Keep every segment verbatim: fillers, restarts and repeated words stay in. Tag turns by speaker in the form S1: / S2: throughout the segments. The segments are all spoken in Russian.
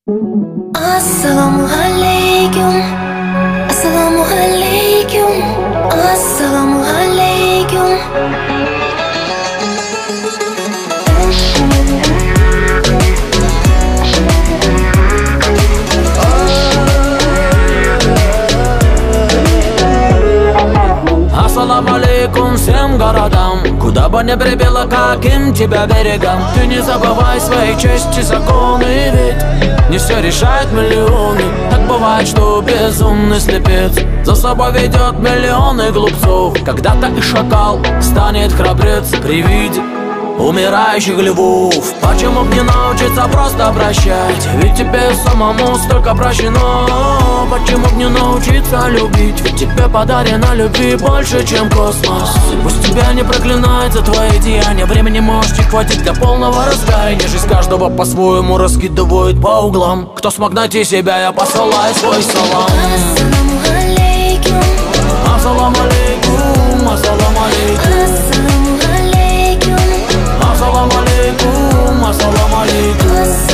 S1: Assalomu alaykum, assalomu alaykum, assalomu alaykum.
S2: Ассаламу алейкум всем городам, куда бы ни прибило, каким тебя берегам. Ты не забывай своей чести, законы, ведь не все решает миллионы. Так бывает, что безумный слепец за собой ведет миллионы глупцов. Когда-то и шакал станет храбрец при виде умирающих львов. Почему б не научиться просто прощать? Ведь тебе самому столько прощено. Почему б не научиться любить? Ведь тебе подарено любви больше, чем космос. Пусть тебя не проклинает за твои деяния, времени может не хватить для полного раскаяния. Жизнь каждого по-своему раскидывает по углам. Кто смог найти себя, я посылаю свой салам.
S1: Assalomu alaykum,
S2: Ассаламу алейкум, ассаламу алейкум,
S1: assalomu alaykum,
S2: ассаламу алейкум,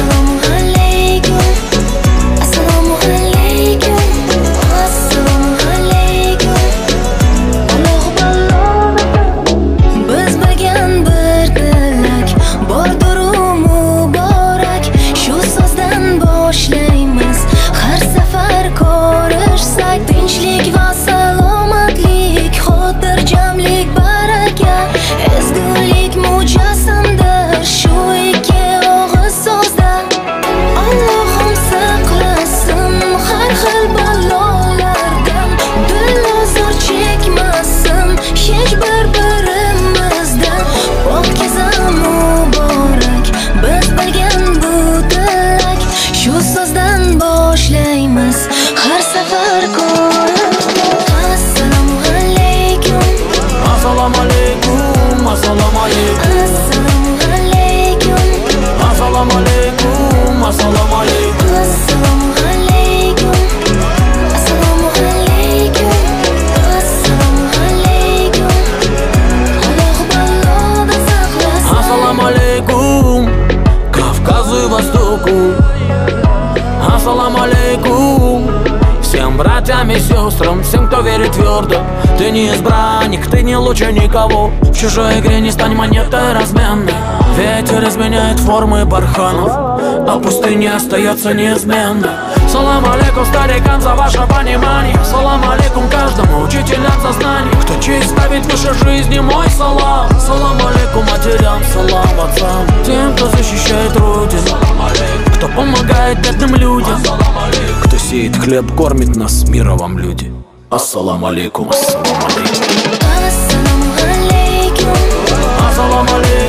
S2: ассаламу алейкум.
S1: assalomu alaykum, assalomu alaykum. Alloh balloni biz bilgan bir tilak bordir muborak. Shu so'zdan boshlaymiz har safar ko'rishsak. Tinchlik va salomatlik, xotirjamlik, baraka, ezgulik mujassamdir shu ikki og'iz so'zda. Allohim saqlasin har xil balolardan, dil ozor chekmasin hech bir birimizdan. Pokiza muborak biz bilgan bu tilak, shu so'zdan boshlaymiz har safar ko'rishsak. Assalomu alaykum,
S2: Ассаламу алейкум, ассаламу алейкум,
S1: assalomu alaykum,
S2: ассаламу алейкум, ассаламу алейкум.
S1: assalomu alaykum, assalomu alaykum, assalomu alaykum. Alloh balodan saqlasin.
S2: Ассаламу алейкум Кавказу и Востоку. Ассаламу алейкум всем братьям и сестрам, всем, кто верит твердо. Ты не избранник, ты не лучше никого. В чужой игре не стань монетой разменной. Ветер изменяет формы барханов, а пустыня остается неизменной. Салам алейкум старикам за ваше понимание. Салам алейкум каждому учителям за знание. Кто честь ставит выше жизни, мой салам. Салам алейкум матерям, салам отцам, тем, кто защищает родину, кто помогает бедным людям, кто сеет хлеб, кормит нас, мира вам, люди. Ассаламу алейкум, ассаламу алейкум,
S1: Assalomu alaykum,
S2: ассаламу алейкум.